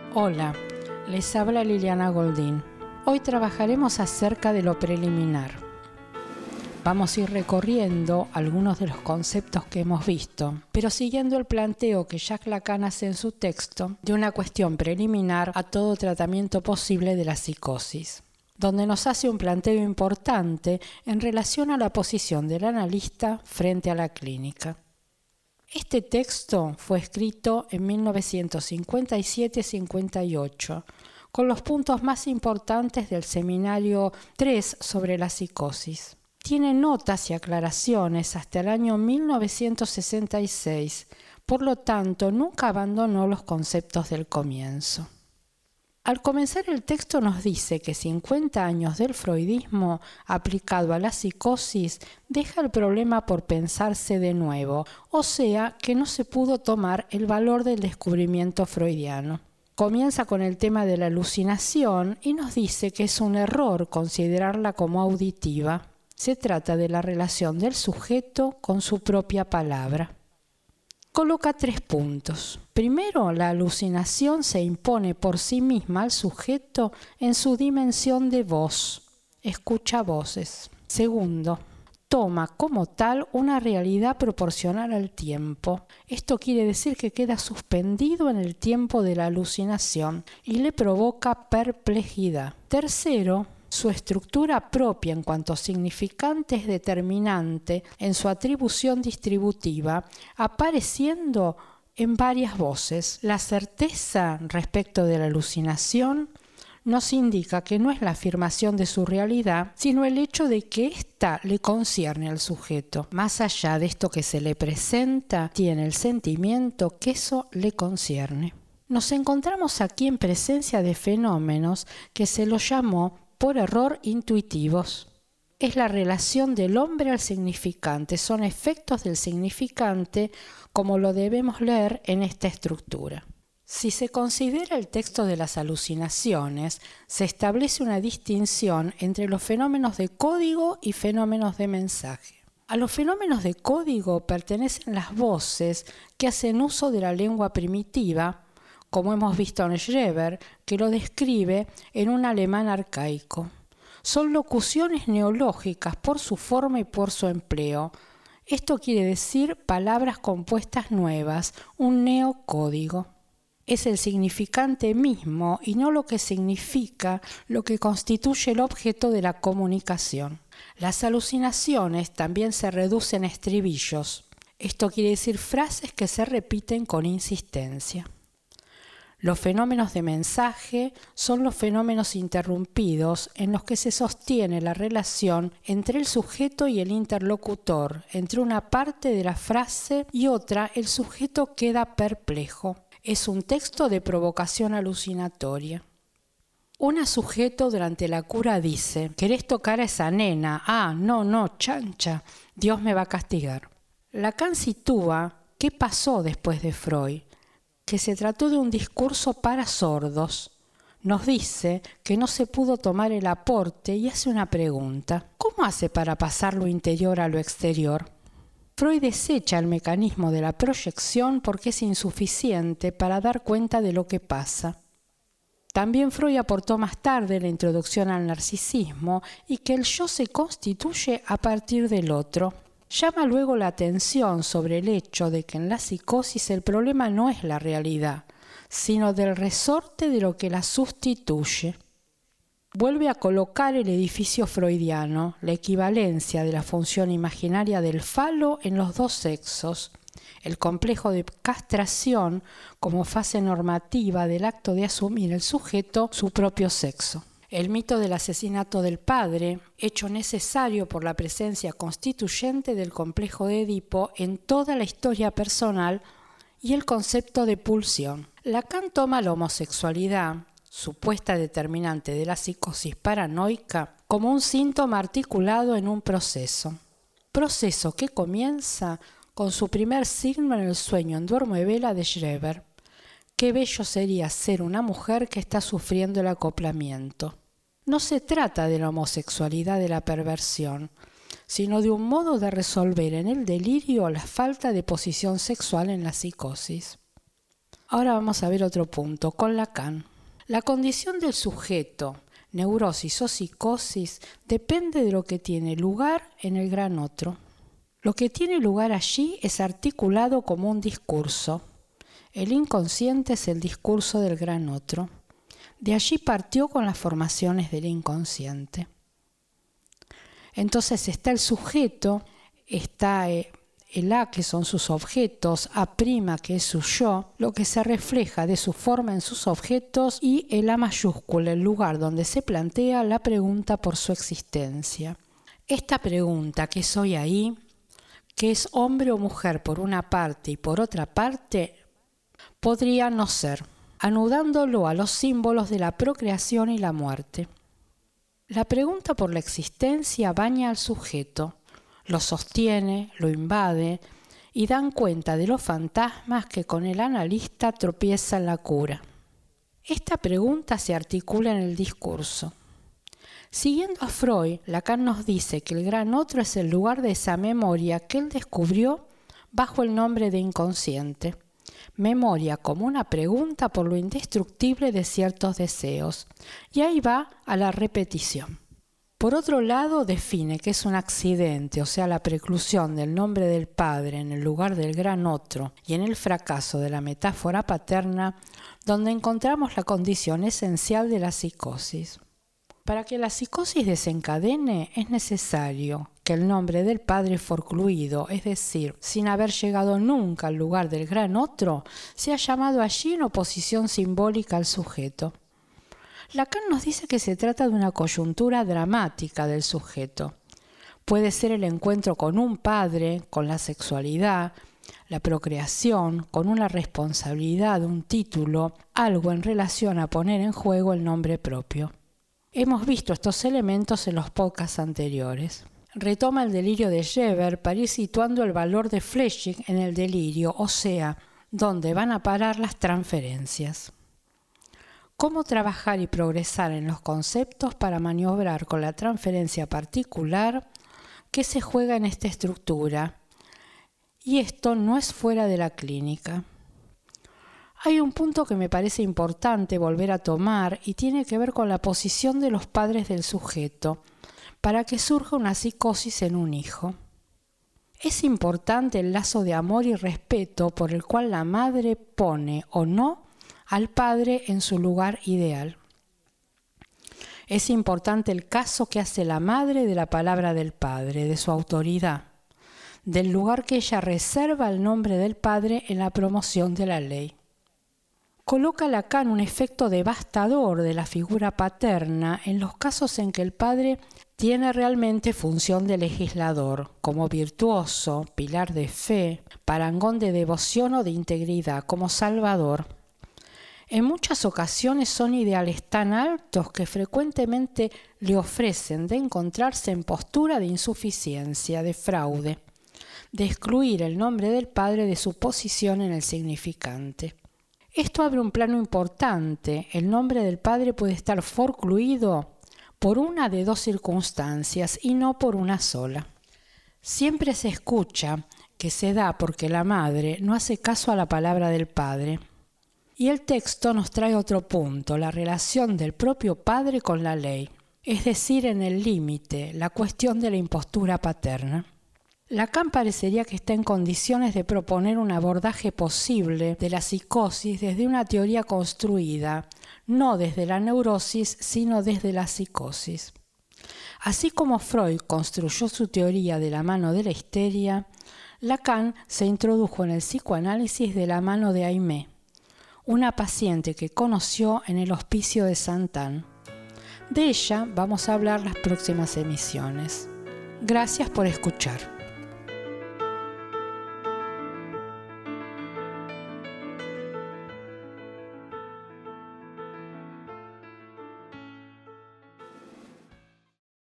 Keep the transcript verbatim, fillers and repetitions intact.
Hola, les habla Liliana Goldín. Hoy trabajaremos acerca de lo preliminar. Vamos a ir recorriendo algunos de los conceptos que hemos visto, pero siguiendo el planteo que Jacques Lacan hace en su texto de una cuestión preliminar a todo tratamiento posible de la psicosis, donde nos hace un planteo importante en relación a la posición del analista frente a la clínica. Este texto fue escrito en mil novecientos cincuenta y siete cincuenta y ocho, con los puntos más importantes del seminario tres sobre la psicosis. Tiene notas y aclaraciones hasta el año mil novecientos sesenta y seis, por lo tanto nunca abandonó los conceptos del comienzo. Al comenzar el texto nos dice que cincuenta años del freudismo aplicado a la psicosis deja el problema por pensarse de nuevo, o sea que no se pudo tomar el valor del descubrimiento freudiano. Comienza con el tema de la alucinación y nos dice que es un error considerarla como auditiva. Se trata de la relación del sujeto con su propia palabra. Coloca tres puntos. Primero, la alucinación se impone por sí misma al sujeto en su dimensión de voz, escucha voces. Segundo, toma como tal una realidad proporcional al tiempo. Esto quiere decir que queda suspendido en el tiempo de la alucinación y le provoca perplejidad. Tercero, su estructura propia en cuanto a significante es determinante en su atribución distributiva, apareciendo en varias voces. La certeza respecto de la alucinación nos indica que no es la afirmación de su realidad, sino el hecho de que ésta le concierne al sujeto. Más allá de esto que se le presenta, tiene el sentimiento que eso le concierne. Nos encontramos aquí en presencia de fenómenos que se los llamó por error intuitivos. Es la relación del hombre al significante, son efectos del significante como lo debemos leer en esta estructura. Si se considera el texto de las alucinaciones, se establece una distinción entre los fenómenos de código y fenómenos de mensaje. A los fenómenos de código pertenecen las voces que hacen uso de la lengua primitiva, como hemos visto en Schreber, que lo describe en un alemán arcaico. Son locuciones neológicas por su forma y por su empleo. Esto quiere decir palabras compuestas nuevas, un neocódigo. Es el significante mismo y no lo que significa lo que constituye el objeto de la comunicación. Las alucinaciones también se reducen a estribillos. Esto quiere decir frases que se repiten con insistencia. Los fenómenos de mensaje son los fenómenos interrumpidos en los que se sostiene la relación entre el sujeto y el interlocutor. Entre una parte de la frase y otra, el sujeto queda perplejo. Es un texto de provocación alucinatoria. Un sujeto durante la cura dice: ¿querés tocar a esa nena? Ah, no, no, chancha, Dios me va a castigar. Lacan sitúa qué pasó después de Freud, que se trató de un discurso para sordos. Nos dice que no se pudo tomar el aporte y hace una pregunta. ¿Cómo hace para pasar lo interior a lo exterior? Freud desecha el mecanismo de la proyección porque es insuficiente para dar cuenta de lo que pasa. También Freud aportó más tarde la introducción al narcisismo y que el yo se constituye a partir del otro. Llama luego la atención sobre el hecho de que en la psicosis el problema no es la realidad, sino del resorte de lo que la sustituye. Vuelve a colocar el edificio freudiano, la equivalencia de la función imaginaria del falo en los dos sexos, el complejo de castración como fase normativa del acto de asumir el sujeto su propio sexo. El mito del asesinato del padre, hecho necesario por la presencia constituyente del complejo de Edipo en toda la historia personal, y el concepto de pulsión. Lacan toma la homosexualidad, supuesta determinante de la psicosis paranoica, como un síntoma articulado en un proceso. Proceso que comienza con su primer signo en el sueño en Duermo y Vela de Schreber. Qué bello sería ser una mujer que está sufriendo el acoplamiento. No se trata de la homosexualidad de la perversión, sino de un modo de resolver en el delirio la falta de posición sexual en la psicosis. Ahora vamos a ver otro punto, con Lacan. La condición del sujeto, neurosis o psicosis, depende de lo que tiene lugar en el gran otro. Lo que tiene lugar allí es articulado como un discurso. El inconsciente es el discurso del gran otro. De allí partió con las formaciones del inconsciente. Entonces está el sujeto, está el A, que son sus objetos, A', que es su yo, lo que se refleja de su forma en sus objetos, y el A mayúscula, el lugar donde se plantea la pregunta por su existencia. Esta pregunta, ¿qué soy ahí?, que es hombre o mujer por una parte y por otra parte, podría no ser, anudándolo a los símbolos de la procreación y la muerte. La pregunta por la existencia baña al sujeto, lo sostiene, lo invade y dan cuenta de los fantasmas que con el analista tropieza en la cura. Esta pregunta se articula en el discurso. Siguiendo a Freud, Lacan nos dice que el gran otro es el lugar de esa memoria que él descubrió bajo el nombre de inconsciente. Memoria como una pregunta por lo indestructible de ciertos deseos. Y ahí va a la repetición. Por otro lado, define que es un accidente, o sea, la preclusión del nombre del padre en el lugar del gran otro y en el fracaso de la metáfora paterna, donde encontramos la condición esencial de la psicosis. Para que la psicosis desencadene es necesario que el nombre del padre forcluido, es decir, sin haber llegado nunca al lugar del gran otro, sea llamado allí en oposición simbólica al sujeto. Lacan nos dice que se trata de una coyuntura dramática del sujeto. Puede ser el encuentro con un padre, con la sexualidad, la procreación, con una responsabilidad, un título, algo en relación a poner en juego el nombre propio. Hemos visto estos elementos en los podcasts anteriores. Retoma el delirio de Geber para ir situando el valor de Fleching en el delirio, o sea, dónde van a parar las transferencias. Cómo trabajar y progresar en los conceptos para maniobrar con la transferencia particular que se juega en esta estructura. Y esto no es fuera de la clínica. Hay un punto que me parece importante volver a tomar y tiene que ver con la posición de los padres del sujeto para que surja una psicosis en un hijo. Es importante el lazo de amor y respeto por el cual la madre pone o no al padre en su lugar ideal. Es importante el caso que hace la madre de la palabra del padre, de su autoridad, del lugar que ella reserva al nombre del padre en la promoción de la ley. Coloca Lacan un efecto devastador de la figura paterna en los casos en que el padre tiene realmente función de legislador, como virtuoso, pilar de fe, parangón de devoción o de integridad, como salvador. En muchas ocasiones son ideales tan altos que frecuentemente le ofrecen de encontrarse en postura de insuficiencia, de fraude, de excluir el nombre del padre de su posición en el significante. Esto abre un plano importante. El nombre del padre puede estar forcluido por una de dos circunstancias y no por una sola. Siempre se escucha que se da porque la madre no hace caso a la palabra del padre. Y el texto nos trae otro punto, la relación del propio padre con la ley, es decir, en el límite, la cuestión de la impostura paterna. Lacan parecería que está en condiciones de proponer un abordaje posible de la psicosis desde una teoría construida, no desde la neurosis, sino desde la psicosis. Así como Freud construyó su teoría de la mano de la histeria, Lacan se introdujo en el psicoanálisis de la mano de Aimée, una paciente que conoció en el hospicio de Saint-Anne. De ella vamos a hablar las próximas emisiones. Gracias por escuchar.